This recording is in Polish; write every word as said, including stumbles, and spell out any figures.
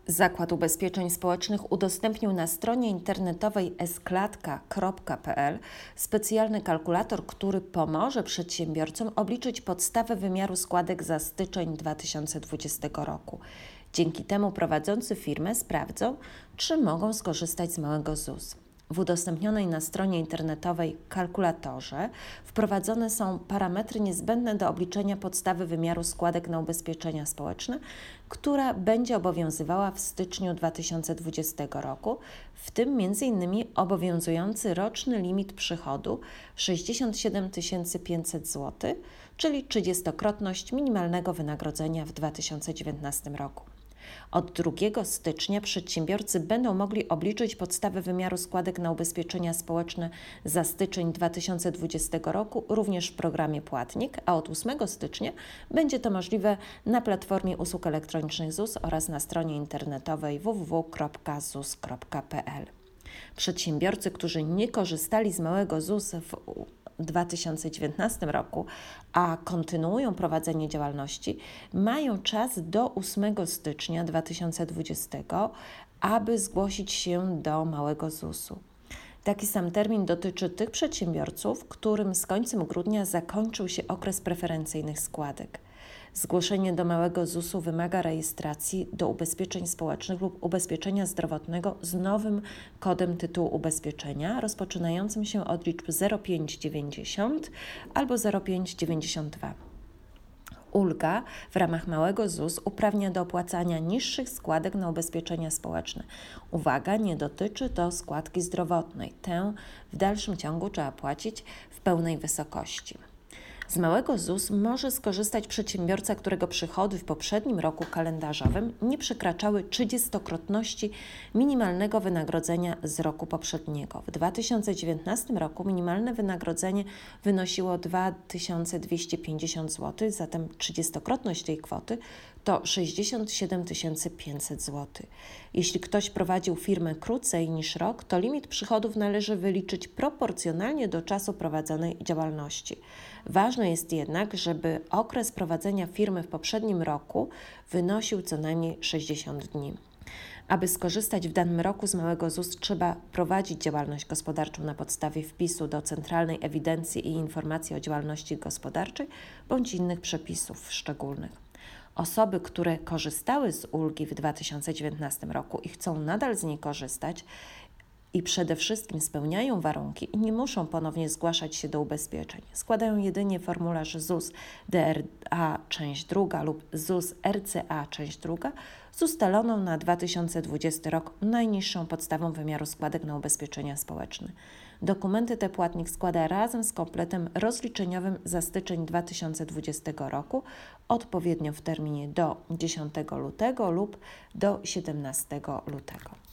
Zakład Ubezpieczeń Społecznych udostępnił na stronie internetowej e sklatka kropka p l specjalny kalkulator, który pomoże przedsiębiorcom obliczyć podstawę wymiaru składek za styczeń dwa tysiące dwudziestego roku. Dzięki temu prowadzący firmę sprawdzą, czy mogą skorzystać z małego Z U S. W udostępnionej na stronie internetowej kalkulatorze wprowadzone są parametry niezbędne do obliczenia podstawy wymiaru składek na ubezpieczenia społeczne, która będzie obowiązywała w styczniu dwa tysiące dwudziestego roku, w tym między innymi obowiązujący roczny limit przychodu sześćdziesiąt siedem tysięcy pięćset złotych, czyli trzydziestokrotność minimalnego wynagrodzenia w dwa tysiące dziewiętnastym roku. Od drugiego stycznia przedsiębiorcy będą mogli obliczyć podstawę wymiaru składek na ubezpieczenia społeczne za styczeń dwa tysiące dwudziestego roku również w programie Płatnik, a od ósmego stycznia będzie to możliwe na platformie usług elektronicznych Z U S oraz na stronie internetowej w w w kropka z u s kropka p l. Przedsiębiorcy, którzy nie korzystali z małego Z U S w dwa tysiące dziewiętnastym roku, a kontynuują prowadzenie działalności, mają czas do ósmego stycznia dwa tysiące dwudziestego, aby zgłosić się do małego Z U S-u. Taki sam termin dotyczy tych przedsiębiorców, którym z końcem grudnia zakończył się okres preferencyjnych składek. Zgłoszenie do małego Z U S-u wymaga rejestracji do ubezpieczeń społecznych lub ubezpieczenia zdrowotnego z nowym kodem tytułu ubezpieczenia rozpoczynającym się od liczb zero pięć dziewięćdziesiąt albo zero pięć dziewięćdziesiąt dwa. Ulga w ramach małego Z U S uprawnia do opłacania niższych składek na ubezpieczenia społeczne. Uwaga, nie dotyczy to składki zdrowotnej. Tę w dalszym ciągu trzeba płacić w pełnej wysokości. Z małego Z U S może skorzystać przedsiębiorca, którego przychody w poprzednim roku kalendarzowym nie przekraczały trzydziestokrotności minimalnego wynagrodzenia z roku poprzedniego. W dwa tysiące dziewiętnastym roku minimalne wynagrodzenie wynosiło dwa tysiące dwieście pięćdziesiąt złotych, zatem trzydziestokrotność tej kwoty to sześćdziesiąt siedem tysięcy pięćset złotych. Jeśli ktoś prowadził firmę krócej niż rok, to limit przychodów należy wyliczyć proporcjonalnie do czasu prowadzonej działalności. Ważne jest jednak, żeby okres prowadzenia firmy w poprzednim roku wynosił co najmniej sześćdziesiąt dni. Aby skorzystać w danym roku z małego Z U S, trzeba prowadzić działalność gospodarczą na podstawie wpisu do Centralnej Ewidencji i Informacji o Działalności Gospodarczej bądź innych przepisów szczególnych. Osoby, które korzystały z ulgi w dwa tysiące dziewiętnastym roku i chcą nadal z niej korzystać i przede wszystkim spełniają warunki i nie muszą ponownie zgłaszać się do ubezpieczeń. Składają jedynie formularz Z U S D R A część druga lub Z U S R C A część druga z ustaloną na dwa tysiące dwudziesty rok najniższą podstawą wymiaru składek na ubezpieczenia społeczne. Dokumenty te płatnik składa razem z kompletem rozliczeniowym za styczeń dwa tysiące dwudziestego roku, odpowiednio w terminie do dziesiątego lutego lub do siedemnastego lutego.